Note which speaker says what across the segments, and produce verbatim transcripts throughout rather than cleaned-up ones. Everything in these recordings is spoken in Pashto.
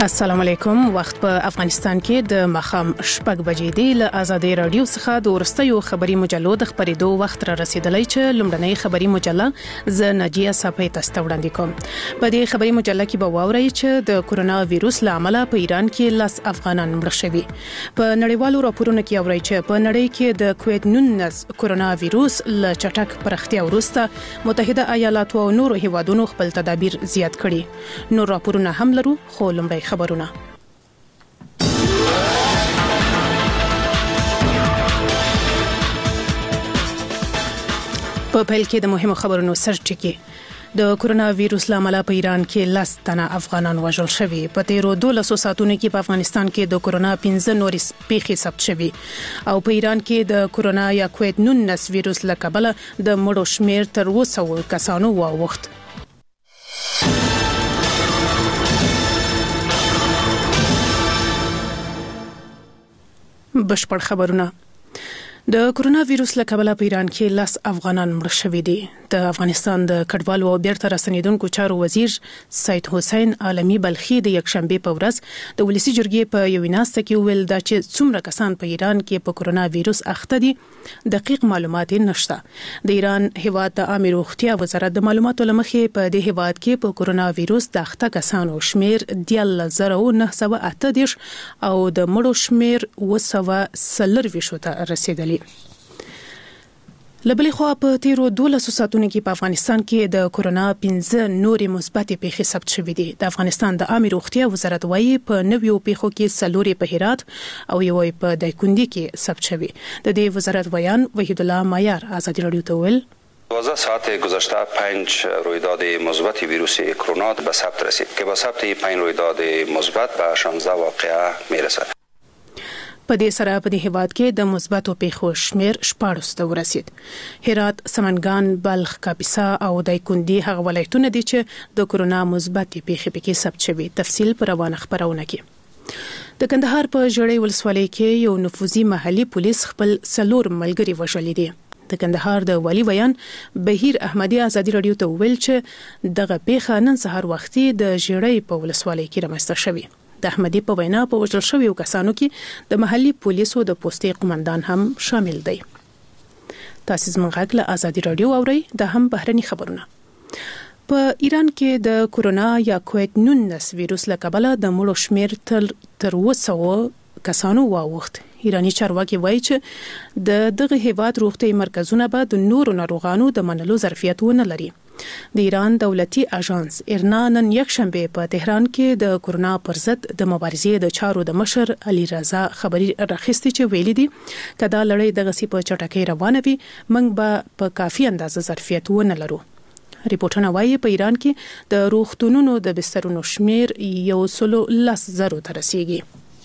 Speaker 1: السلام علیکم. وخت په افغانستان کې د مخام شپږ بجې دی. له آزادي رادیو څخه د ورستیو خبري مجلو د خبرېدو وخت را رسیدلی چې لومړنۍ خبري مجله ز ناجیه صافی تاسو ته وړاندې کوم. په دې خبري مجله کې به واورئ چې د کورونا وایروس له امله په ایران کې لاس افغانان مړه شوي. په نړیوالو راپورونو کې اورئ چې په نړۍ کې د کووید نولس کورونا وایروس له چټک پرختیا وروسته متحده ایالاتو او نورو هیوادونو خپل تدابیر زیات کړي. نور راپورونه هم لرو، خو لومړی خبرونه. په پیل کې د مهمو خبرونو سرچینې. د کورونا وایروس لامل په ایران کې لاس تنه افغانان وژل شوي. په تیرو دولسو ساعتونو کې په افغانستان کې د کورونا پنځه نورې پیښې ثبت شوي او په ایران کې د کورونا یا کووید نولس وایروس له کبله د مړو شمیر تر اوسه کسانو واوښت. بشپړ خبرونه. د کورونا وایروس له کبله په ایران کې لاس افغانان مړه شوي دي. د افغانستان د کډوالو او بیرته راستنیدونکو چارو وزیر سید حسین عالمی بلخی د یکشنبه په ورځ د ولسی جرګې په یو ناسته کې ویل دا چې څومره کسان په ایران کې په کورونا وایروس اخته دي دقیق معلومات نشته. د ایران هیواد د عامه روغتیا وزارت د معلوماتو لمخې په دې هیواد کې په کورونا وایروس د اخته کسانو شمیر دیال زره او نه سوه اته دیش او د مړو شمیر وسوه سلروي شو ته رسیدلی. لبلې خو په تیرو دولسو ساعتونو کې په افغانستان کې د کورونا پنځه نورې مثبتې پیښې ثبت شوې دي. د افغانستان د عامه روغتیا وزارت وايي په نویو پیښو کې څلورې په هرات او یوې په دایکنډي کې ثبت شوې. د دې وزارت ویان وحید الله مایار آزادی رادیو ته ویل
Speaker 2: دوازده ساعت گذشته پنج رویداد مثبت ویروس کرونا به ثبت رسید که با ثبت پنج رویداد مثبت به شانزده واقعه میرسد.
Speaker 1: په دې سره په دې هیواد کې د مثبتو پیښو شمیر شپاړس ته ورسید. هرات، سمنګان، بلخ، کاپیسا او دایکنډي هغه ولایتونه دي چې د کورونا مثبتې پیښې پکې ثبت شوي. تفصیل پر روانه خبرونه کې. د کندهار په ژړۍ ولسوالۍ کې یو نفوذي محلي پولیس خپل څلور ملګري وژلي دي. د کندهار د والی بیان بهیر احمدی آزادی رادیو ته ویل چې دغه پیښه نن سهار وختي د ژړۍ په ولسوالۍ کې رامنځته شوې. د احمدی په وینا په وژل شویو کسانو کې د محلي پولیسو د پوستې قومندان هم شامل دی. تاسو زموږ غږ له آزادی رادیو اورئ. د هم بهرني خبرونه. په ایران کې د کورونا یا کووید نولس وایروس له کبله د مړو شمیر تر تر اوسه کسانو واوښت. ایرانی چارواکي وایي چې د دغه هیواد روغتي مرکزونه به د نورو ناروغانو د منلو ظرفیت ونه لري. د ایران دولتي اژانس ایرنا نن یکشنبه په تهران کې د کورونا پر ضد د مبارزې د چارو د مشر علي رضا خبري راخستي چې ویلي دي کدا لړۍ دغه سی په چټکۍ روانه وي موږ به په کافي اندازه ظرفیت ونه لرو. ریپورتونه وایي په ایران کې د روغتونونو د بسترونو شمیر یو سلو لس زرو ته رسیږي.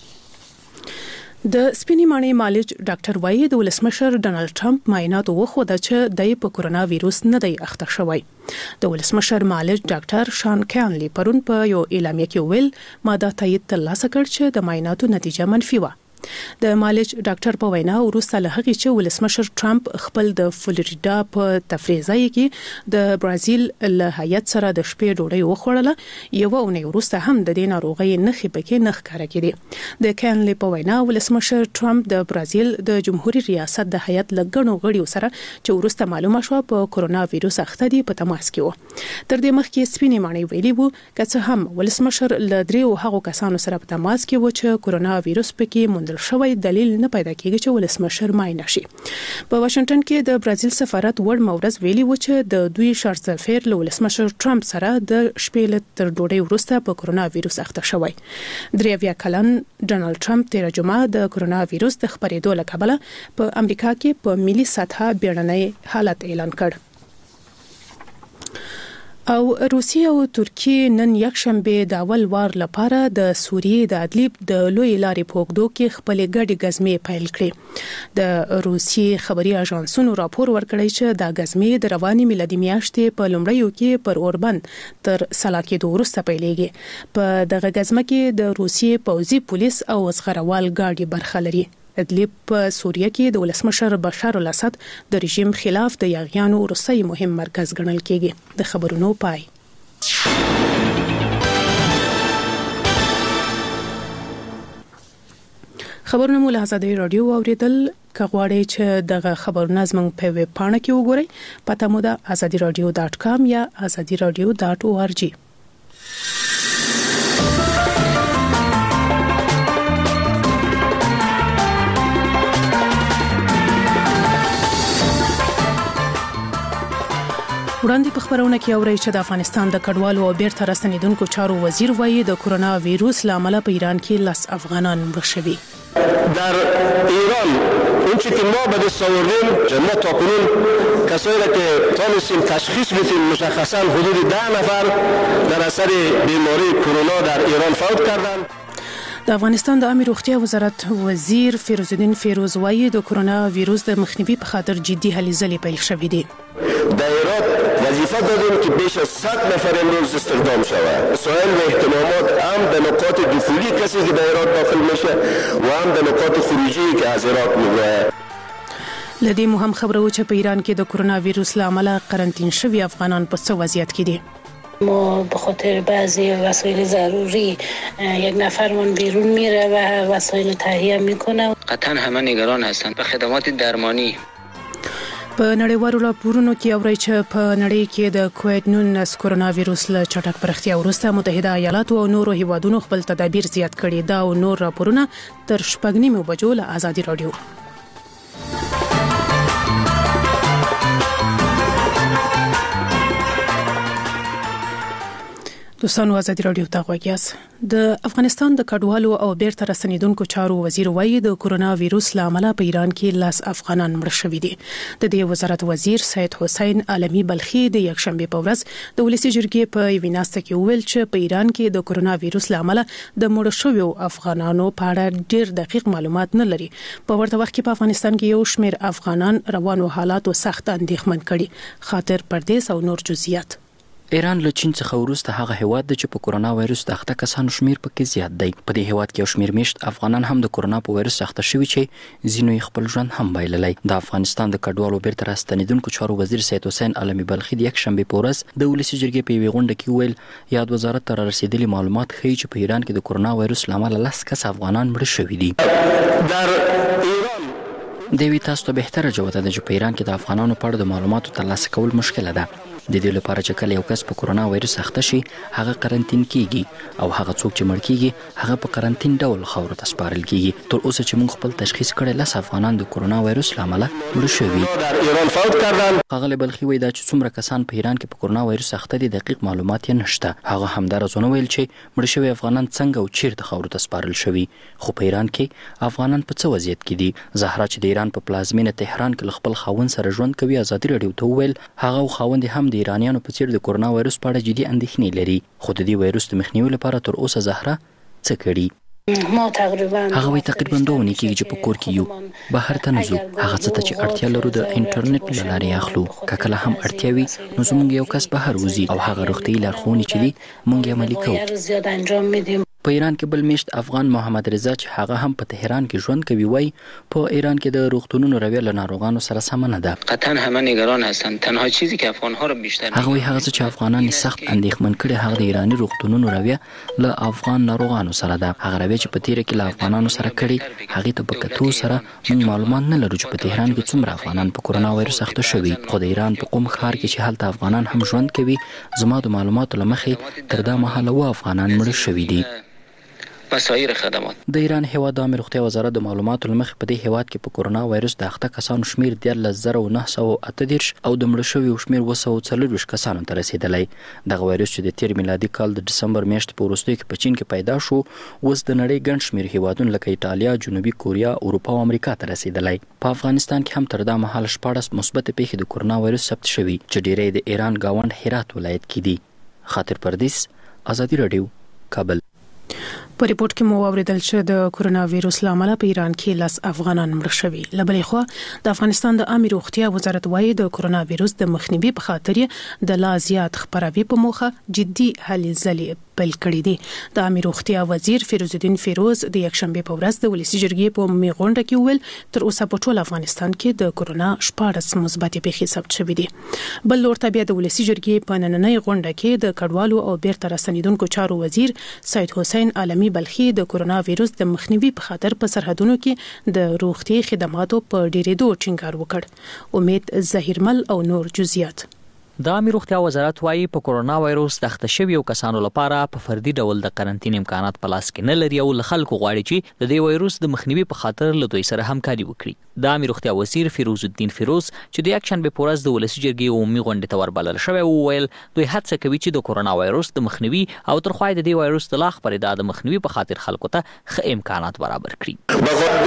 Speaker 1: د سپینې ماڼۍ مالج ډاکټر وایي د ولسمشر ډانلډ ټرمپ معاینات وښوده چې د په کورونا وایروس نه دی اخته شوی. د ولسمشر مالج ډاکټر شان کانلی پرون په یو اعلامیه کې ویل ما دا تایید ترلاسه کړ چې د معایناتو نتیجه منفي و. د مالج ډاکټر په وینا وروسته له هغې چې ولسمشر ټرمپ خپل د فلوریډا په تفریح ځای کې د برازیل له هیات سره د شپې ډوډۍ وخوړله یو اونۍ وروسته هم د دې ناروغۍ نښې پکې نه ښکاره کېدې. د کانلی په وینا ولسمشر ټرمپ د برازیل د جمهوریت ریاست د هیات له ګڼو غړیو سره چې وروسته معلومه شوه په کورونا وایروس اخته دي په تماس کې و. تر دې مخکې سپینې ماڼۍ ویلي وو که څه هم ولسمشر له دریو هغو کسانو سره په تماس کې و چې کورونا وایروس پکې موندل شوی دلیل نه پیدا کیږي چې ولسمشر معاینه شي. په واشنگټن کې د برازیل سفارت وړ مورز ویلي و چې د دوی شارټزفیر له ولسمشر ټرمپ سره د شپې له تر ډوډۍ وروسته په کورونا وایروس اخته شوی. درې اویا کلن ډانلډ ټرمپ تیر جمعه د کورونا وایروس د خپرېدو له کبله په امریکا کې په ملي سطحه بیړنی حالت اعلان کړ. او روسیه او ترکیه نن یکشنبه د اول وار لپاره د سوریې د ادلیب د لوی لارې په اوږدو کې خپل ګډې غزمې پیل کړې. د روسیې خبري اژانسونو راپور ورکړی چې د غزمې د رواني میلادي میاشتې په لومړیو کې پر اوربند تر سلاکېدو وروسته پیلېږي. په دغه غزمه کې د روسیې پوځي پولیس او زغروال ګاډي برخه لري. ادلیب په سوریه کې د ولسمشر بشار الاسد د رژیم خلاف د یاغیانو روسي مهم مرکز ګڼل کېږي. د خبرونو پای. خبرونه مو له آزادي رادیو اوریدل کغواړی چې دغه خبرونه زموږ په ویب پاڼه کې وګورئ پته مو ده azadi radio dot com یا azadi radio dot org. وړاندې په خبرونه کې اوري چې د افغانستان د کډوالو او بیرته راستنیدونکو چارو وزیر وایي د کرونا ویروس لامل په ایران کې لس افغانان مړه شوي.
Speaker 3: در ایران اون چیزی که ما به دست آوردیم ما تاکنون کسایی را که تانستیم تشخیص بدیم مشخصا حدود ده نفر در اثر بیماری کرونا در ایران فوت کردند.
Speaker 1: د افغانستان د عامه روغتیا وزارت وزیر فیروز الدین فیروز وایي د کرونا ویروس د مخنیوي په خاطر جدي هلې ځلې پیل شوې دي.
Speaker 3: در ایران وظیفه دادیم که بیش از صد نفر امروز استخدام شود. مسائل و احتمامات هم به نقاط دخولی کسی که در ایران داخل میشه و هم به نقاط خروجی که از ایران میگه.
Speaker 1: لدی مو هم خبرو چې په ایران کې د کرونا ویروس لامل قرنطین شوی افغانان په څه وضعیت کې دي.
Speaker 4: ما به خاطر بعضی وسایل ضروری یک نفرمون بیرون میره و وسایل تهیه میکنه.
Speaker 5: قطعا همه نگران هستند به خدمات درمانی.
Speaker 1: په نړیوالو راپورونو کې اوري چې په نړۍ کې د کووید نولس کرونا ویروس له چټک پراختیا وروسته متحده ایالات او نورو هیوادونو خپل تدابیر زیات کړي دا او نور راپورونه تر شپږ نیمو بجو له آزادي رادیو. دوستانو آزادي رادیو ته غوږیاست. د افغانستان د کډوالو او بیرته راستنیدونکو چارو وزیر وایي د کرونا ویروس لامل په ایران کې لاس افغانان مړه شوي دي. د دې وزارت وزیر سید حسین عالمی بلخی د یکشنبه په ورځ د ولسی جرګې په ویناسته کې ویل چې په ایران کې د کرونا ویروس لامل د مړه شویو افغانانو په اړه ډیر دقیق معلومات نه لري. په ورته وخت کې په افغانستان کې یو شمېر افغانان روانو حالاتو سخت اندېښمن کړي. خاطر پردیس او نور جزئیات.
Speaker 6: ایران له چین څخه وروسته هغه هیواد دی چې په کرونا وایروس د اخته کسانو شمیر پکې زیات دی. په دې هیواد کې یو شمیر میشت افغانان هم د کرونا په وایروس اخته شوي چې ځینو یې خپل ژوند هم بایللی. د افغانستان د کډوالو بیرته راستنیدونکو چارو وزیر سید حسین عالمی بلخی د یکشنبه په ورځ د ولسی جرګې په یوې غونډه کې ویل یاد وزارت ته رسیدلي معلومات ښیي چې په ایران کې د کرونا وایروس لامل لس کس افغانان مړه شوي دي.
Speaker 3: در ایران
Speaker 6: دوی تاسو ته بهتره جوته ده چې په ایران کې د افغانانو په اړه د معلوماتو ترلاسه کول مشکل ده. د دې لپاره چې کله یو کس په کرونا وایروس اخته شي هغه قرنطین کیږي او هغه څوک چې مړ کیږي هغه په قرنطین ډول خاورو ته سپارل کیږي. تر اوسه چې موږ خپل تشخیص کړی لس افغانان د کرونا وایروس لامل مړه شوي.
Speaker 3: در ایران فوت کردند.
Speaker 6: هغه بلخی وایي دا چې څومره کسان په ایران کې په کرونا وایروس اخته دي دقیق معلومات یې نشته. هغه همدارزونه ویل چې مړه شوي افغانان څنګه او چیرته خاورو ته سپارل شوي. خو په ایران کې افغانان په څه وضعیت کې دي. زهرا چې د ایران په پلازمینه تهران کې خپل خاوند سره ژوند کوي آزادي رادیو ته ویل هغه خاوند هم د ایرانیانو په څیر د کرونا وایروس په اړه جدي اندېښنې لري. خو د دې وایروس د مخنیوي لپاره تر اوسه زهرا څه کړي؟
Speaker 4: ما تقریبا
Speaker 6: هغه وی تقریبا دوه اونۍ کېږي چې په کور کې یو بهر ته نه ځو. هغه څه ته چې اړتیا لرو د انټرنیټ له لارې اخلو. که کله هم اړتیا وي نو زموږ یو کس بهر وځي او هغه روغتیایي لارښوونې چې دي موږ یې عملي کوو. په ایران کې بل میشت افغان محمد رضا چې هغه هم په تهران کې ژوند کوي وای په ایران کې د روغتونونو رویه له ناروغانو سره سم نه ده.
Speaker 5: قطعا همه نگران هستند. تنها چیزی که افغان‌ها رو بیشتر
Speaker 6: هغه وی هغه چې افغانان سخت اندېښمن کړي هغه د ایرانی روغتونونو رویه له افغان ناروغانو سره ده. هغه رویه چې په تیر کې له افغانانو سره کړي هغه ته په کتو سره موږ معلومات نه لرو چې په تهران کې څومره افغانان په کرونا وایروس اخته شوي. خو د ایران په قم ښار کې چې هلته افغانان هم ژوند کوي زما د معلوماتو لمخې تر دا مهاله و افغانان مړه شوي دي.
Speaker 5: وسایر خدمات
Speaker 6: د ایران هیواد د عامه روغتیا وزارت د معلوماتو لمخې په دې هیواد کې په کرونا وایروس د اخته کسانو شمیر دیارلس زره نه سوه اته دېرش او د مړه شویو شمیر اووه سوه څلورویشت کسانو ته رسېدلی. دغه وایروس چې د تیر میلادي کال د ډسمبر میاشتې په وروستیو کې په چین کې پیدا شو اوس د نړۍ ګڼ شمیر هیوادونه لکه ایټالیا، جنوبي کوریا، اروپا او امریکا ته رسېدلی. په افغانستان کې هم تر دا مهاله شپاړس مثبتې پیښې د کرونا وایروس ثبت شوي چې ډیری د ایران ګاونډ هرات ولایت کې دي. خاطر پردیس، آزادي رادیو، کابل.
Speaker 1: په ریپورت کې مو اوریدل چې د کرونا وایروس لامل په ایران کې لس افغانان مړه شوي. لبلې خو د افغانستان د عامه روغتیا وزارت وایي د کرونا وایروس د مخنیوي په خاطر د لا زیات خپروي په موخه جدي هلې ځلې پیل کړي دي. د عامه روغتیا وزیر فیروز الدین فیروز د یکشنبه په ورځ د ولسی جرګې په میغونډه کې ویل تر اوسه په ټول افغانستان کې د کورونا شپږ مثبت پیښې ثبت شوې دي. بل لورته بیا د ولسی جرګې په نننۍ غونډه کې د کډوالو او بیرته راستنیدونکو چارو وزیر سید حسین عالمی بلخي د کورونا وایروس د مخنیوي په خاطر په سرحدونو کې د روغتي خدماتو په ډیرېدو ټینګار وکړ. امید ظهیرمل او نور جزئیات.
Speaker 7: د عامه روغتیا وزارت وايي په کورونا وایروس د اخته شویو کسانو لپاره په فردي ډول د قرنټین امکانات په لاس کې نه لري او خلکو غواړي چې د دې وایروس د مخنیوي په خاطر له دوی سره همکاري وکړي. د عامه روغتیا وزیر فیروز الدین فیروز چې د یکشنبه په ورځ د ولسی جرګې عمومي غونډې ته وربلل شوی وویل دوی هڅه کوي چې د کورونا وایروس د مخنیوي او تر خوا د دې وایروس د لا خپرېدا د مخنیوي په خاطر خلکو ته ښه امکانات برابر کړي.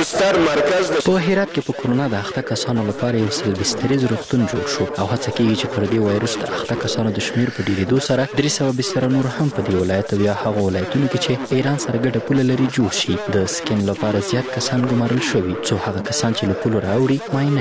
Speaker 6: په هرات کې په کورونا د اخته کسانو لپاره یو سل بستریز روغتون جوړ شو او هڅه کیږي چې پر دې وایروس د اخته کسانو د شمیر په ډیریدو سره درې سوه بستر نور هم په دې ولایت او یا هغه ولایتونو کې چې ایران سره ګډه پوله لري جوړ شي. د سکین لپاره زیات کسان ګمارل شوي څو هغه کسان چې له پولو راوړي معاینه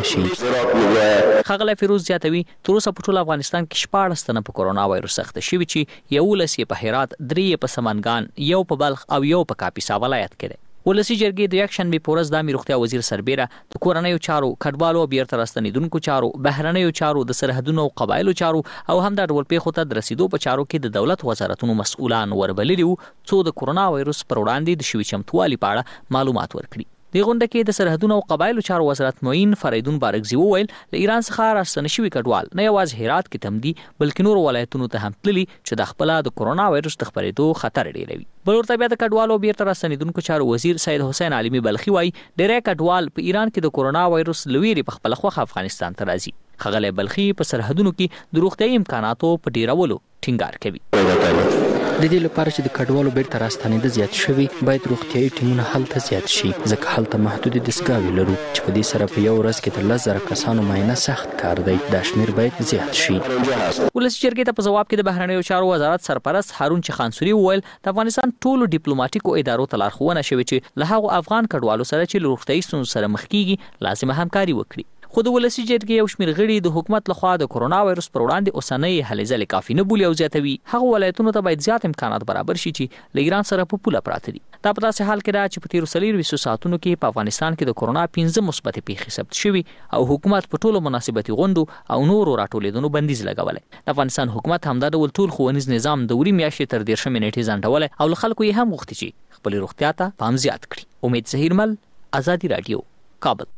Speaker 6: شي.
Speaker 7: ښاغلی فیروز زیاتوي تر اوسه په ټول افغانستان کې شپاړس تنه په کورونا وایروس اخته شوي چې یولس یې په هرات، درې په سمنګان، یو په بلخ او یو په کاپیسا ولایت کې دی. ولسی جرګې د یکشنبه په ورځ د عامه روغتیا وزیر سربیره د کورنیو چارو، کډوالو او بیرته راستنیدونکو چارو، بهرنیو چارو، د سرحدونو او قبایلو چارو او هم د ډول پیښو ته د رسیدو په چارو کې د دولت وزارتونو مسؤلان وربللي وو څو د کورونا وایروس پر وړاندې د شوي چمتووالي په اړه معلومات ورکړي. د غونډه کې د سرحدونو او قبایلو چارو وزارت معین فریدون بارګزي وویل له ایران څخه راستنه شوي کډوال نه یوازې هرات کې تم دي بلکې نور ولایتونو ته هم تللي چې د خپله د کورونا وایروس د خپرېدو خطر ډېروي. بل ورته بیا د کډوالو بیرته راستنیدونکو چارو وزیر سید حسین عالمی بلخي وایي ډېری کډوال په ایران کې د کورونا وایروس له ویرې په خپله خوښه افغانستان ته راځي. ښاغلی بلخي په سرحدونو کې د روغتیايي امکاناتو په ډیرولو ټینګار کوي.
Speaker 6: د دې لپاره چې د کډوالو بیرته راستنېده زیات شوي باید روغتیايي ټیمونه هلته زیات شي ځکه هلته محدودې دستګاوې لرو چې په دې سره په یو ورځ کې تر لس زره کسانو معاینه سخت کار دی. دا شمیر باید زیات شي.
Speaker 7: ولسی جرګې ته په ځواب کې د بهرنیو چارو وزارت سرپرست هارون چخانسوري وویل د افغانستان ټولو ډیپلوماټیکو ادارو ته لارښوونه شوې چې له هغو افغان کډوالو سره چې له روغتیايي ستونزو سره مخ کیږي لازمه همکاري وکړي. خو د ولسی جرګې یو شمېر غړي د حکومت لخوا د کورونا وایروس پر وړاندې اوسنۍ هلې ځلې کافي نه بولي او زیاتوي هغو ولایتونو ته باید زیات امکانات برابر شي چې له ایران سره په پوله پراته دي. دا په داسې حال کې ده چې په تیرو څلېرویشتو ساعتونو کې په افغانستان کې د کورونا پنځه مثبتې پیښې ثبت شوي او حکومت په ټولو مناسبتي غونډو او نورو راټولېدنو بندیز لګولی. د افغانستان حکومت همدا ډول ټول ښوونیز نظام د وړي میاشتې تر دېرشمې نیټې ځنډولی او له خلکو یې هم غوښتي چې خپلې روغتیا ته پام زیات کړي. امید ظهیرمل، ازادي راډیو، کابل.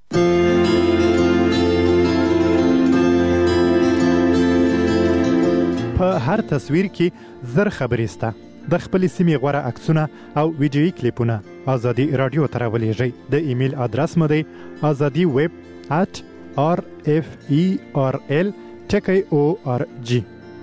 Speaker 8: په هر تصویر کې زر خبرې سته. د خپلې سیمې غوره عکسونه او ویډیویي کلیپونه ازادي راډیو ته راولېږئ. د ایمیل ادرس مو دی ازادي ویب ات آر اف ای آر ال ټکی او آر جی.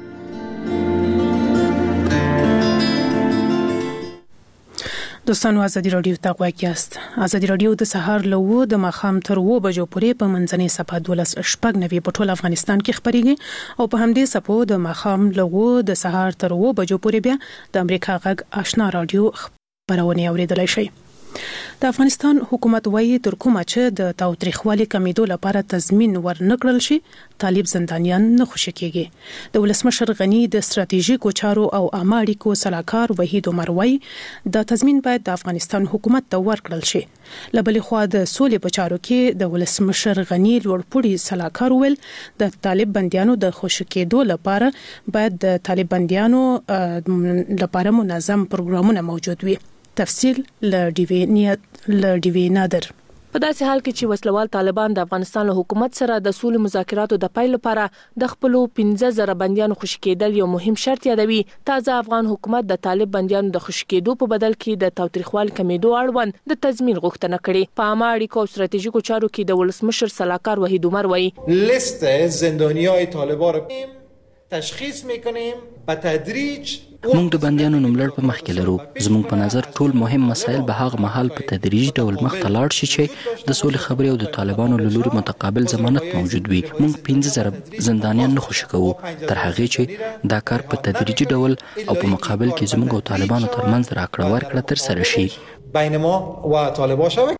Speaker 1: دوستانو ازادي راډیو ته غوږ یاست. ازادي راډیو د سهار له اوه د ماښام تر اوه بجو پورې په منځنۍ صفحه دولس شپږ نوي په ټول افغانستان کې خپرېږي او په همدې صفحو د ماښام له اوه د سهار تر اوه بجو پورې بیا د امریکا غږ آشنا راډیو خبرونه اوریدلای شئ. د افغانستان حکومت وايي تر کومه چې د تاوتریخوالي کمیدو لپاره تضمین ورنکړل شي طالب زندانیان نه خوشی کیږي. د ولسمشر غنی د ستراتیژیکو چارو او عامه اړیکو صلاحکار وحید عمر وايي د تضمین باید د افغانستان حکومت ته ورکړل شي. لبلې خوا د سولې په چارو کې د ولسمشر غنی لوړپوړي صلاحکار ویل د طالب بندیانو د خوشی کېدو لپاره باید د طالب بندیانو لپاره منظم پروګرامونه موجود وي. تفصیل ل ډي وی نادر.
Speaker 9: په داسې حال کې چې وسلوال طالبان د افغانستان له حکومت سره د سولې مذاکراتو د پیل لپاره د خپل پنځه زره بندیانو خوشی کېدل یو مهم شرط یادوي، تازه افغان حکومت د طالب بندیانو د خوشی کېدو په بدل کې د تاوتریخوالي کمیدو اړوند د تضمین غوښتنه کړې. په عامه اړیکو او ستراتیژیکو چارو کې د ولسمشر صلاحکار وحید عمر وایي
Speaker 10: لیست زندانیای طالبان رو تشخیص میکنیم به تدریج.
Speaker 6: موږ د بندیانو نوملړ په مخ کې لرو. زموږ په نظر ټول مهم مسایل به هغه مهال په تدریجي ډول مخ ته لاړ شي چې د سولې خبرې او د طالبانو له لوري متقابل ضمانت موجود وي. موږ پنځه زره زندانیان نه خوشي کوو تر هغې چې دا کار په تدریجي ډول او په مقابل کې زموږ او طالبانو ترمنځ راکړه ورکړه ترسره شي.
Speaker 10: بین ما و طالبان شوه.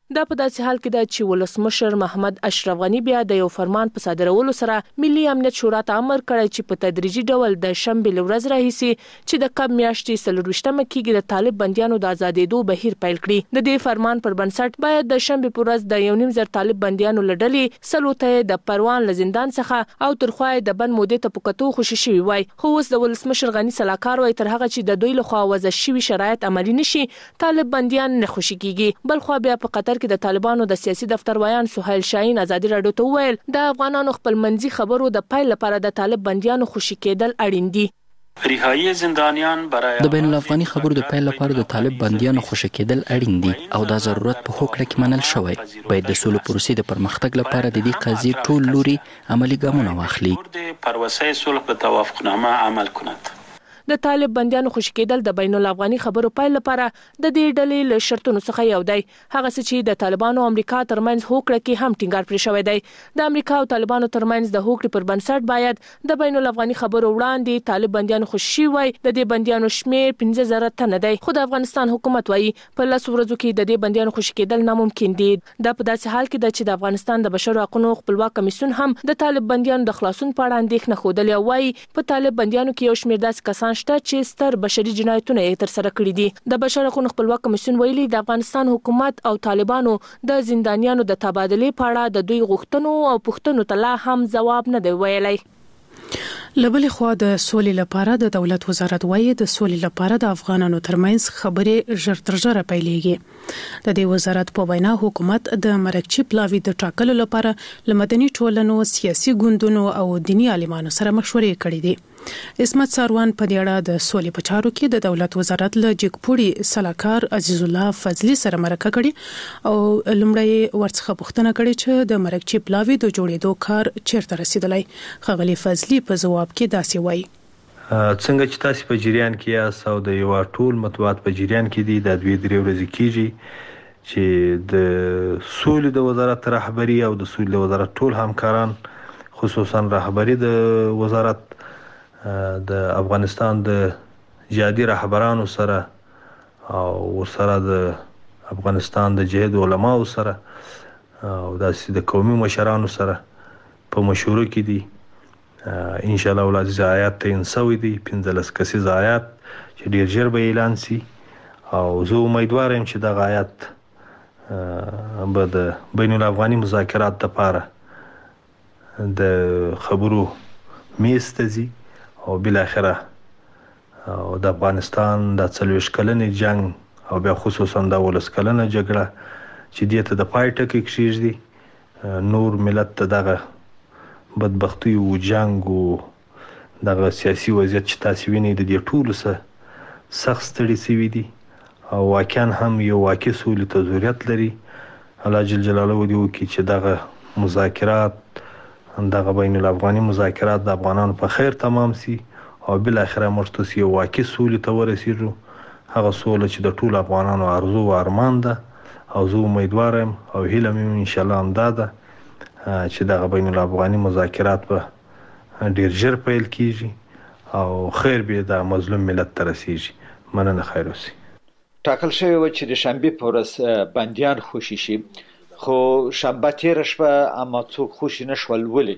Speaker 9: دا په داسې حال کې ده چې ولسمشر محمد اشرف غنی بیا د یو فرمان په صادرولو سره ملي امنیت شورا ته امر کړی چې په تدریجي ډول د شنبې له ورځې راهیسې چې د کب میاشتې څلرویشتمه کېږي د طالب بندیانو د ازادېدو بهیر پیل کړي. د دې فرمان پر بنسټ باید د شنبې په ورځ د یو نیم زر طالب بندیانو له ډلې سلو ته د پروان له زندان څخه او تر خوا د بند مودې ته په کتو خوشي شوي وای. خو اوس د ولسمشر غنی سلاکار وای تر هغه چې د دوی لخوا وضع شوي شرایط عملي نشي طالب بندیان نه خوشي کیږي. بل خو بیا په قطر کې د طالبانو د سیاسي دفتر ویان سهیل شاهین ازادي راډیو ته وویل د افغانانو خپل منځي خبرو د پایل لپاره د طالب بندیانو خوشي کېدل اړین دي.
Speaker 11: رهایی زندانیان برای
Speaker 6: د بین الافغاني خبرو د پیل لپاره د طالب بندیانو خوشي کېدل اړین دي او دا ضرورت په هوکړه کې منل شوی. باید د سولې پروسې د پرمختګ لپاره د دې قضیې ټول لوري عملی ګامونه واخلي.
Speaker 11: پر وسایل صلح په توافقنامه عمل کند.
Speaker 9: د طالب بندیانو خوشي کېدل د بین الافغاني خبرو پیل لپاره د دې ډلې له شرطونو څخه یو دی. هغه څه چې د طالبانو او امریکا ترمنځ هوکړه کې هم ټینګار پرې شوی دی. د امریکا او طالبانو ترمنځ د هوکړې پر بنسټ باید د بین الافغاني خبرو وړاندې طالب بندیانو خوشي وای. د دې بندیانو شمیر پنځه زره تنه دی. خو د افغانستان حکومت وایي په لس ورځو کې د دې بندیانو خوشي کېدل ناممکن دي. دا په داسې حال کې ده چې د افغانستان د بشري حقوقو خپلواک کمیسیون هم د طالب بندیانو د خلاصون په اړه اندېښنه ښودلې وایي په طالب بندیانو کې یو شمیر داسې کسان شته چې ستر بشري جنایتونه یې تر سره کړي دي. د بشري حقوقو خپلواک کمیسیون ویلي د افغانستان حکومت او طالبانو د زندانیانو د تبادلې په اړه د دوی غوښتنو او پوښتنو ته لا هم ځواب نه دی ویلی.
Speaker 1: لبلې خوا د سولې لپاره د دولت وزارت وایي د سولې لپاره د افغانانو ترمنځ خبرې ژر تر ژره پیلېږي. د دې وزارت په وینا حکومت د مرکچی پلاوی د ټاکلو لپاره لمدني ټولنو سیاسي ګوندونو او دینی عالمانو سره مشورې کړې دي. اسمت ساروان په دې اړه د سولې په چارو کې د دولت وزارت له جګپوړي سلاکار عزیز الله فضلی سره مرکه کړې او لمړی ورڅخه پوښتنه کړې چې د مرکچی پلاوی د جوړېدو کار چیرته رسیدلی. خغلی فضلی په جواب کې داسې وایي
Speaker 12: څنګه چې تاسو په جریان کې یاست او د یو ټول مطبوعات په جریان کې دي د دوی درې ورځې کېږي چې د سولې د وزارت رهبری او د سولې د وزارت ټول همکاران خصوصا رهبری د وزارت د افغانستان د جهادي رهبرانو سره او ورسره د افغانستان د جهاد علماو سره او د قومي مشرانو سره په مشورو کې دي. ان شاء الله ولعزیز آیات ته انسوي دي پنځلس کسیز آیات چې ډیر ژر به اعلان سي او زه امیدوار یم چې دغه آیات به د بین الافغاني مذاکرات لپاره د خبرو میز ته ځي او بل اخره او د افغانستان د څلوېښت کلنې جنگ او بیا خصوصا د ولس کلنه جګړه چې دې ته د پای ټکی کېږدي نور ملت ته دغه بدبختی او جنگ او دغه سیاسي وضعیت چې تاسو وینئ د دې ټولو څخه سخت ستړي شوي دي او واقعا هم یو واقع سولې ته ضرورت لري. الله جل جلاله دې وکړي چې دغه مذاکرات دغه بین الافغاني مذاکرات د افغانانو په خیر تمام سي او بل اخره مرتسي یو واقع سولې ته ورسیږو. هغه سوله چې د ټول افغانانو ارزو او ارمان ده او زه امیدوار یم او هیله مې ان شاء الله هم دا ده چې دغه بین الافغاني مذاکرات به ډیر ژر پیل کیږي او خیر به د مظلوم ملت ته رسیږي. مننه، خیر اوسئ.
Speaker 13: ټاکل شوی و چې د شنبې په ورځ بندیان خوشي شي خو شنبه تېره شوه اما څوک خوشي نه شول. ولې؟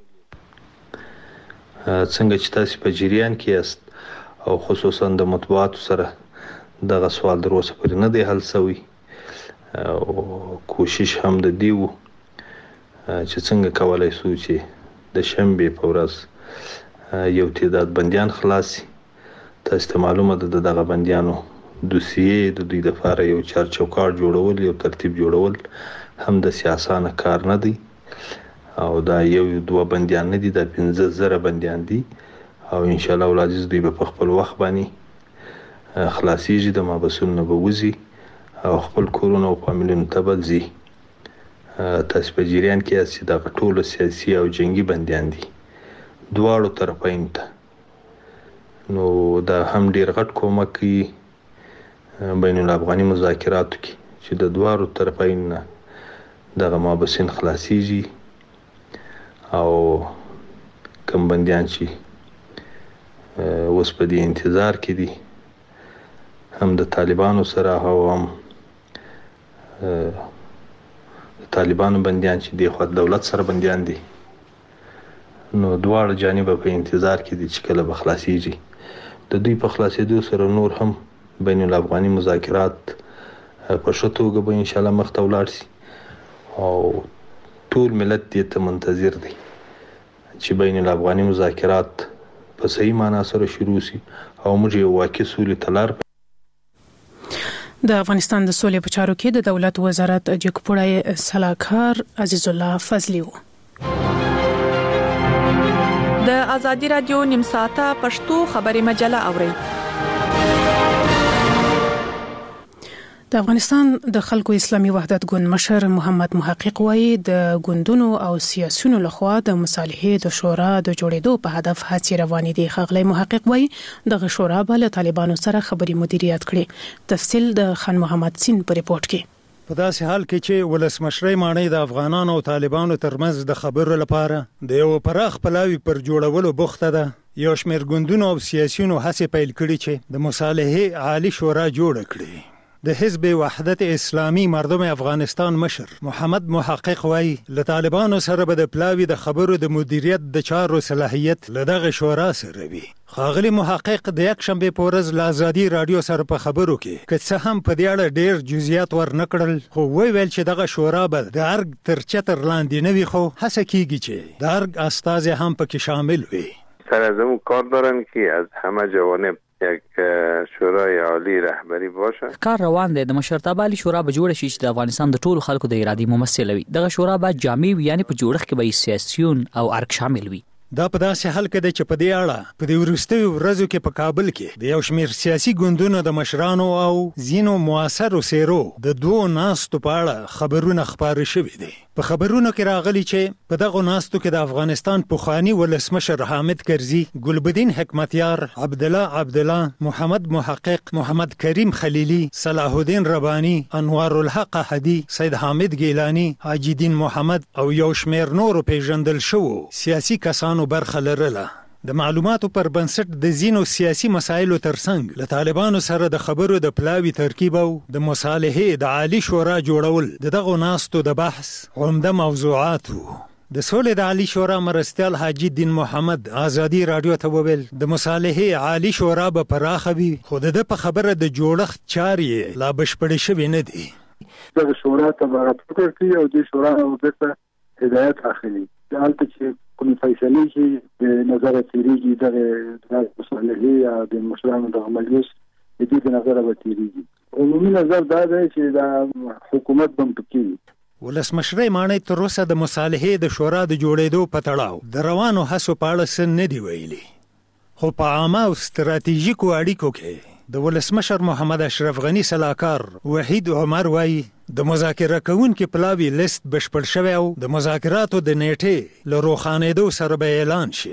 Speaker 12: څنګه چې تاسو په جریان کې یاست او خصوصا د مطبوعاتو سره دغه سوال در اوسه پورې نه دی حل شوی او کوشش هم د دې و چې څنګه کولی شو چې د شنبې په ورځ یو تعداد بندیان خلاص شي. تاسو ته معلومه ده د دغه بندیانو دوسیې د دوی لپاره یو چارچوکاټ جوړول یو ترتیب جوړول هم د سیاسانه کار نه دی او دا یو دوه بندیان نه دي، دا پنځه زره بندیان دي او ان شاء الله ولعزیز دوی په خپل وخت باندې خلاصيږي، د مابسون نه به وځي او خپل کورونه او فامیلونو ته به ځي. تاسو په جریان کې یاست چې دغه ټول سیاسي او جنگي بندیان دي دواړو طرفین ته. نو دا هم ډیر غټ کومک کوي بین الافغاني مذاکراتو کې چې د دواړو طرفین نه دغه مابسین خلاصيږي او کوم بندیان چې اوس په دې انتظار کې دي هم د طالبانو سره او هم طالبانو بندیان چې دی خو دولت سره بندیان دي، نو دواړه جانب په انتظار کې دي چې کله به خلاصیږي. د دوی په خلاصېدو سره نور هم بین الافغاني مذاکرات په ښه توګه به انشاءالله مخته ولاړ شي او ټول ملت دې ته منتظر دی چې بین الافغاني مذاکرات په صحیح معنا سره شروع شي او موږ یو واقعي سولې ته لار.
Speaker 1: د افغانستان د سولې په چارو کې د دولت وزارت جګپوړی سلاکار عزیز الله فضلی و.
Speaker 14: د ازادي رادیو نیم ساعته پښتو خبري مجله اوري. د افغانستان د خلکو اسلامي وحدت ګوند مشر محمد محقق وایي د ګوندونو او سیاسيونو لخوا د مصالحې د شورا د جوړېدو په هدف هڅې روانې دي. خغلی محقق وایي دغه شورا به له طالبانو سره خبري مدیریت کړي. تفصیل د خان محمد سین په ریپورت کې.
Speaker 15: په داسې حال کې چې ولسمشرۍ ماڼۍ د افغانانو او طالبانو ترمنځ د خبرو لپاره د یو پراخ پلاوي پر جوړولو بوخته ده، یو شمېر ګوندونو او سیاسيونو هڅې پیل کړي چې د مصالحې عالی شورا جوړ کړي. د حزب وحدت اسلامي مردم افغانستان مشر محمد محقق وایي له طالبانو سره به د پلاوي د خبرو د مدیریت د چارو صلاحیت له دغه شورا سره وي. خاغلی محقق د یک شنبه په ورځ له ازادي رادیو سره په خبرو کې که څه هم په دې اړه ډېر جزئیات ورنکړل، خو ویل چې دغه شورا به د ارګ تر چتر لاندې نه وي، خو هڅه کیږي چې د ارګ استازي هم پکې شامل وي.
Speaker 16: سرازم کار دارن که از همه جوانب یک شورای عالی رهبری باشه.
Speaker 7: کار روان دی. د مشرتابه عالی شورا به جوړ شي چې د افغانستان د ټولو خلکو د ارادي ممثل وي. دغه شورا به جامع وي، یعنی په جوړښت کې به سیاسيون او ارګ شامل وي.
Speaker 15: دا په داسې حال کې ده چې په دې اړه په دې وروستیو ورځو کې په کابل کې د یو شمېر سیاسي ګوندونو د مشرانو او ځینو موثرو څېرو د دوو ناستو په اړه خبرونه خپاره شوي دي. په خبرونو کې راغلي چې په دغو ناستو کې د افغانستان پخواني ولسمشر حامد کرزي، ګلبدین حکمتیار، عبدالله عبدالله، محمد محقق، محمد کریم خلیلی، صلاح الدین ربانی، انوار الحق احدي، سید حامد گیلانی، حاجی دین محمد او یو شمېر نورو پیژندل شوو سیاسي کسانو برخه لرله. د معلوماتو پر بنسټ د ځینو سیاسي مسایلو ترڅنګ له طالبانو سره د خبرو د پلاوي ترکیب او د مصالحې د عالی شورا جوړول د دغو ناستو د بحث عمده موضوعات وو. د سولې د عالی شورا مرستیال حاجی دین محمد ازادي رادیو ته وویل د مصالحې عالی شورا به پراخه وي، خو د په خبره د جوړښت چارې لا بشپړې شوې نه دي.
Speaker 17: دغه شورا ته راپور کوي او د شورا ورته هدایت اخلي. دلته چې کوم فیصله چې د نظر تیریږي د مصالحې یا د مشرانو د عملیات د دې نظر به تیریږي. عمومي نظر دا دی چې د حکومت بم پکې
Speaker 15: ولسمشرۍ ماڼۍ تر اوسه د مصالحې د شورا د جوړېدو په تړاو د روانو هڅو په اړه څه نه دي ویلي، خو په عامه او ستراتیژیکو اړیکو کې د ولسمشر محمد اشرف غنی سلاکار وحید عمر وایي د مذاکره کوونکو پلاوي لیست بشپړ شوی او د مذاکراتو د نیټې له روښانېدو سره به اعلان شي.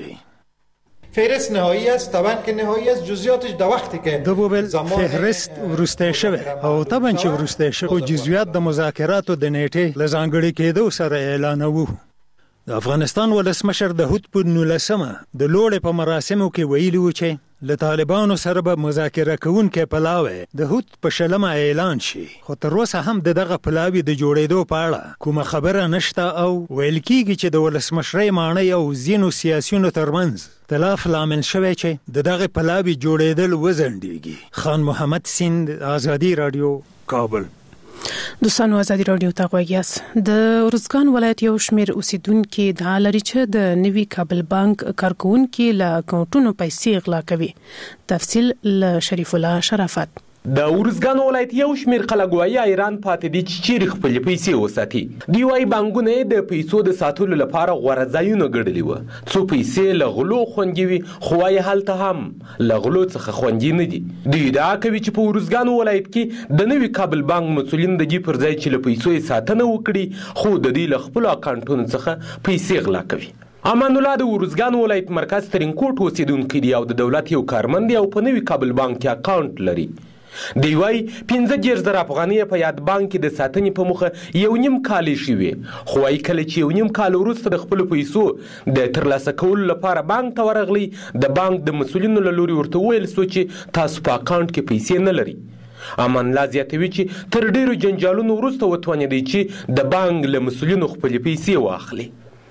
Speaker 10: فهرست نهایی است، طبعا که نهایی است، جزئیاتش در وقتی که
Speaker 15: دو بوبل فهرست ورسته شوی او طبعا چې ورسته شوی خو جزئیات د مذاکراتو د نیټې له ځانګړي کېدو سره اعلانوو. د افغانستان ولسمشر د هوت په نولسمه د لوړې په مراسمو کې ویلي و چې له طالبانو سره به مذاکره کوونکي پلاوی د هوت په شلمه اعلان شي، خو تر اوسه هم د دغه پلاوي د جوړېدو په اړه کومه خبره نشته او ویل کېږي چې د ولسمشرۍ ماڼۍ او ځینو سیاسیونو ترمنځ اختلاف لامل شوی چې د دغه پلاوي جوړېدل وځنډېږي. خان محمد سیند، ازادي رادیو، کابل.
Speaker 1: دوستانو ازادي رادیو ته غوږیاست. د ارزګان ولایت یو شمېر اوسیدونکو د لري چې د نوي کابل بانک کارکونکو له اکاونټونو پیسې غلا کوي. تفصیل له شریف الله شرافت.
Speaker 18: د ارزګان ولایت یو شمېر خلک وایي ایران پاتې دي چې چیرې خپلې پیسې وساتي. دوی وایي بانکونه د پیسو د ساتلو لپاره غوره ځایونه ګڼلي وو، څو پیسې له غلو خوندي وي، خو وایي هلته هم له غلو څخه خوندي نه دي. دوی ادعا کوي چې په ارزګان ولایت کې د نوي کابل بانک مسؤلین د دې پر ځای چې له پیسو یې ساتنه وکړي، خو د دوی له خپلو اکاونټونو څخه پیسې غلا کوي. امان الله د ارزګان ولایت مرکز ترینکوټ اوسیدونکی دی او د دولت یو کارمند دی او په نوي کابل بانک کې اکاونټ لري. دی وایي پنځه دېرش زره افغانۍ په یاد بانک کې د ساتنې په موخه یو نیم کال یې شوي، خو وایي کله چې یو نیم کال وروسته د خپلو پیسو د ترلاسه کولو لپاره بانک ته ورغلی، د بانک د مسؤلینو له لوري ورته وویل سو چې تاسو په اکاونټ کې پیسې نه لري. امان الله زیاتوي چې تر ډیرو جنجالونو وروسته وتوانېدی چې د بانک له مسؤلینو خپلې پیسې واخلي.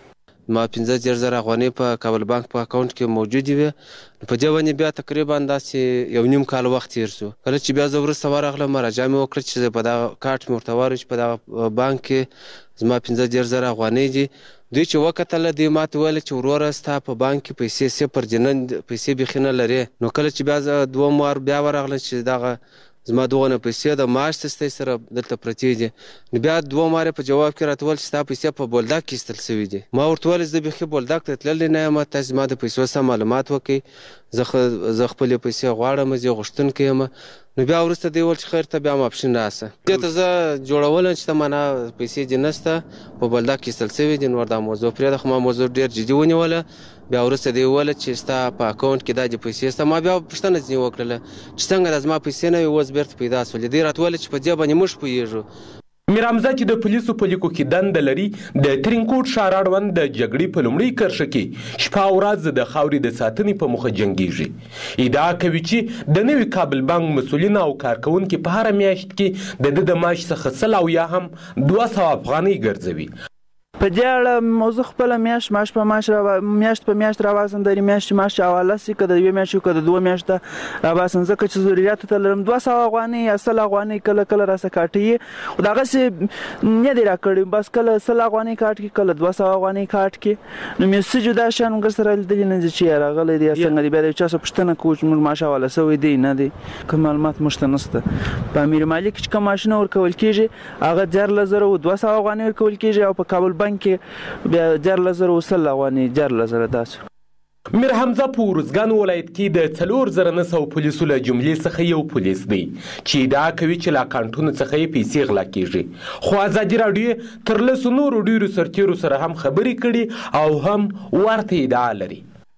Speaker 19: ما پنځه دېرش زره افغانۍ په کابل بانک په اکاونټ کې موجودې وې. په دې باندې بیا تقریبا داسې یو نیم کال وخت تېر شو. کله چې بیا زه وروسته ورغلم مراجعه مې وکړه چې په دغه کارت مې ورته وویل چې په دغه بانک کې زما پنځه دېرش زره افغانۍ دي. دوی چې وکتله دوی ماته ویل چې وروره ستا په بانک کې پیسې صفر دي، نن پیسې بیخي نه لرې. نو کله چې بیا زه دوه وار بیا ورغلم چې دغه زما دغونه پیسې د معاش سستۍ سره دلته پرتې دي، نو بیا دوه وار په جواب کې راته ویل چې ستا پیسې په بولدک کې ایستل سوي دي. ما ورته ویل زه بیخي بولدک ته تللی نه یم، تاسې زما د پیسو سم معلومات وکړئ، زه خپلې پیسې غواړم، زه یې غوښتونکی یم. نو بیا وروسته دی ویل چې خیر ته بیا ماپښین راسه. دې ته زه جوړولم چې ته معنا پیسې دې نشته، په بولدک کې ایستل سوي دي. نور دا موضوع پرېږده، خو ما موضوع ډېر جدي ونیوله. بیا وروسته دی وویل چې ستا په اکاونټ کې دا دې پیسې شته. ما بیا پوښتنه ځینې وکړله چې څنګه دا زما پیسې نه وي اوس بېرته پیدا شولې. دی راته ویل چې په دې باندې موږ پوهېږو.
Speaker 18: میر حمزه چې د پولیسو په لیکو کې دنده لري، د ترینکوټ ښار اړوند د جګړې په لومړۍ کرښه کې شپه او ورځ د خاورې د ساتنې په موخه جنګیږي. ادعا کوي چې د نوي کابل بانک مسؤلین او کارکوونکي په هره میاشت کې د ده د معاش څخه سل او یا هم دوه سوه افغانۍ ګرځوي.
Speaker 20: په دې اړه موضوع خپله میاشت معاش په معاش میاشت په میاشت راوازم درې میاشتې معاش حواله شي، که د یوې میاشتې که د دوه میاشته راباسم، ځکه چې ضرورتو ته لرم. دوه سوه افغانۍ یا سل افغانۍ کله کله راسه کاټوي، خو دغسې نه دی راکړی. بس کله سل افغانۍ کاټ کړي، کله دوه سوه افغانۍ کاټ کړي. نو مې څه جدا شیان موږ سره لیدلي نه دي چې یا راغلی دی یا څنګه دی. بیا د یو چا څخه پوښتنه کوو چې موږ معاش حواله شوی دی نه دی، کوم معلومات موږ ته نشته. په امیر مالک کې چې کوم معاشونه ورکول کېږي هغه دیارلس زره او دوه سوه افغانۍ ورکول کېږي، او په کابل بانک کې بیا دیارلس زره او سل افغانۍ دیارلس زره داسې.
Speaker 18: میر حمزه په ارزګان ولایت کې د څلور زره نه سوه پولیسو له جملې څخه یو پولیس دی چې ادعا کوي چې له اکاونټونو څخه یې پیسې غلا کېږي. خو ازادي راډیو تر لسو نورو ډېرو سرتېرو سره هم خبرې کړي او هم ورته ادعا لري.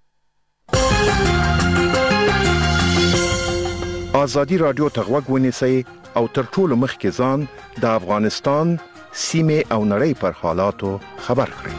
Speaker 21: ازادي راډیو ته غوږ ونیسئ او تر ټولو مخکې ځان د افغانستان سیمې او نړۍ پر حالاتو خبر کړئ.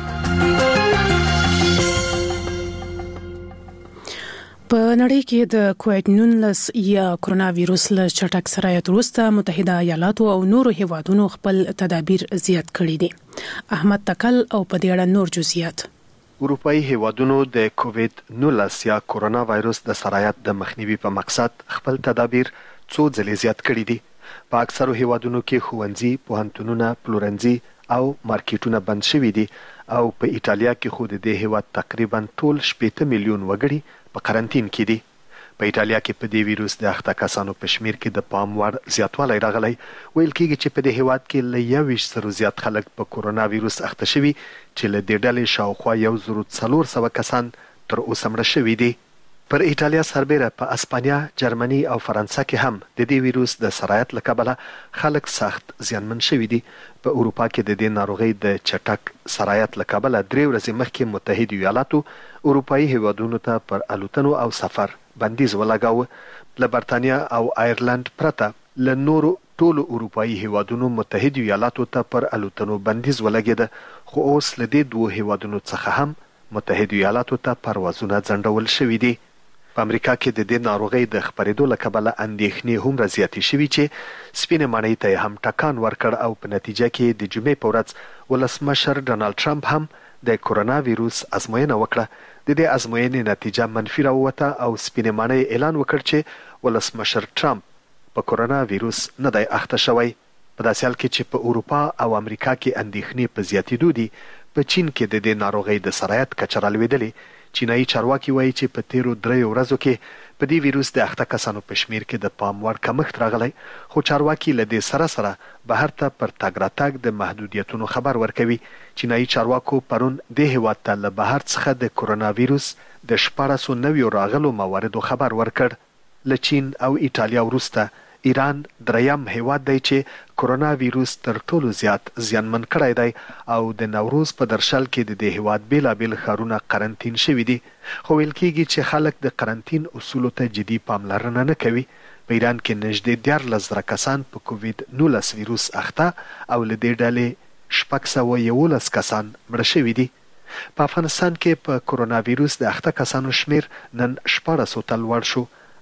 Speaker 1: په نړۍ کې د کووډ نولس یا کرونا وایروس له چټک سرایت وروسته متحده ایالاتو او نورو هیوادونو خپل تدابیر زیات کړي دي. احمد تکل او په دې اړه نور جزئیات.
Speaker 22: اروپאי هیوادونو د کووډ نولس یا کرونا وایروس د سرایت د مخنیوي په مقصد خپل تدابیر څو ځلې زیات کړي دي. په اکثرو هیوادونو کې ښوونځي، پوهنتونونه، پلورنځي او مارکیټونه بند شوي دي، او په ایټالیا کې خو د دې هیواد تقریبا ټول شپېته میلیون وګړي په قرنطین کې دي. په ایټالیا کې په دې ویروس د اخته کسانو په شمیر کې د پام وړ زیاتوالی راغلی. ویل کېږي چې په دې هیواد کې له یوویشت زرو زیات خلک په کرونا ویروس اخته شوي، چې له دې ډلې شاوخوا یو زرو څلور سوه کسان تر اوسه مړه شوي دي. پر ایټالیا سربیره په اسپانیا، جرمني او فرانسه کې هم د دې ویروس د سرایت له کبله خلک سخت زیانمن شوي دي. په اروپا کې د دې ناروغۍ د چټک سرایت له کبله درې ورځې مخکې متحده ایالاتو اروپאי هیوادونو ته پر الوتنو او سفر بندیز ولګاوه. له برتانیا او آیرلند پرته له نورو ټولو اروپאי هیوادونو متحده ایالاتو ته پر الوتنو بندیز ولګېده، خو اوس له دې دوو هیوادونو څخه هم متحده ایالاتو ته پروازونه ځنډول شوي دي. په امریکا کې د دې ناروغۍ د خپرېدو له کبله اندېښنې هومره زیاتې شوي چې سپینې ماڼۍ ته یې هم ټکان ورکړ، او په نتیجه کې د جمعې په ورځ ولسمشر ډانلډ ټرمپ هم د کرونا ویروس ازموینه وکړه. د دې ازموینې نتیجه منفي راووته او سپینې ماڼۍ اعلان وکړ چې ولسمشر ټرمپ په کرونا ویروس نه دی اخته شوی. په داسې حال کې چې په اروپا او امریکا کې اندېښنې په زیاتېدو دي، په چین کې د دې ناروغۍ د سرایت کچه رالوېدلې. چینایي چارواکي وایي چې په تیرو دریو ورځو کې په دې ویروس د اخته کسانو په شمیر کې د پام وړ کمښت راغلی، خو چارواکي له دې سره سره بهر ته پر تګ راتګ د محدودیتونو خبر ورکوي. چینایي چارواکو پرون دې هیواد ته له بهر څخه د کرونا ویروس د شپاړسو نویو راغلو مواردو خبر ورکړ. له چین او ایټالیا وروسته ایران دریم هیواد دی چې کرونا ویروس تر ټولو زیات زیانمن کړی دی، او د نوروز په درشل کې د دې هیواد بیلابیل ښارونه قرنطین شوي دي. خو ویل کېږي چې خلک د قرنطین اصولو ته جدي پاملرنه نه کوي. په ایران کې نږدې دیارلس زره کسان په کووډ نولس ویروس اخته، او له دې ډلې شپږ سوه یولس کسان مړه شوي دي. په افغانستان کې په کرونا ویروس د اخته کسانو شمیر نن شپاړسو ته لوړ شو،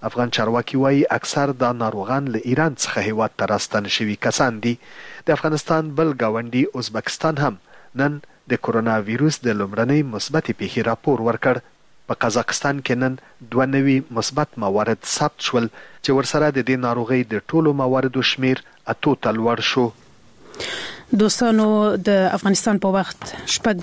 Speaker 22: افغان چارواکي وایي اکثر دا ناروغان له ایران څخه هیواد ته راستنه شوي کسان دي. د افغانستان بل ګاونډي ازبکستان هم نن د کورونا ویروس د لومړنۍ مثبتې پیښې راپور ورکړ. په قزاقستان کې نن دوه نوي مثبت موارد ثبت شول چې ورسره د دې ناروغۍ د ټولو مواردو شمیر اتو ته لوړ شو.
Speaker 1: دوستانو د افغانستان په وخت شپږ